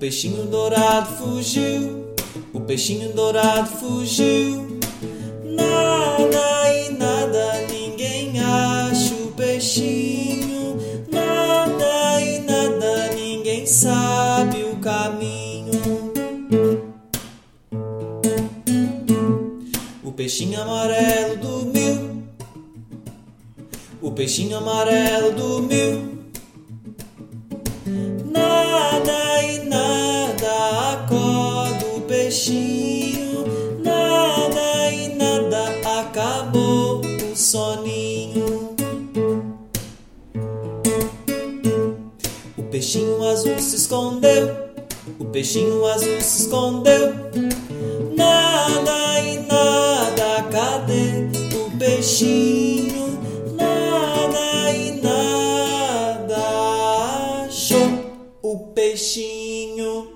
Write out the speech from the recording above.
peixinho dourado fugiu, o peixinho dourado fugiu. Nada e nada, ninguém acha o peixinho. Nada e nada, ninguém sabe o caminho. O peixinho amarelo dormiu, o peixinho amarelo dormiu. Nada e nada, acorda o peixinho. Nada e nada, acabou o soninho. O peixinho azul se escondeu, o peixinho azul se escondeu. Nada e nada, cadê o peixinho? Nada e nada, achou o peixinho.